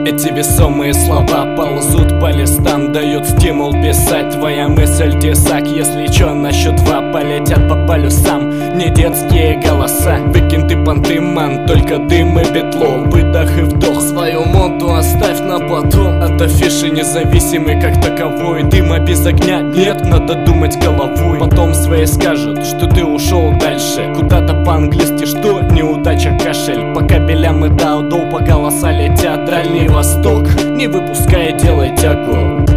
Эти весомые слова ползут по листам, дают стимул писать. Твоя мысль тесак, если чё, на счет два полетят по полюсам. Не детские голоса, выкинь ты понты, ман, только дым и бетло. Выдох и вдох, свою моду оставь на потом. От афиши независимый как таковой. Дыма без огня нет, надо думать головой. Потом свои скажут, что ты ушел дальше, куда-то по-английски, что неудача кашель. По кабелям и даудоу, по голоса летят дальний восток. Не выпускай, делай тягу.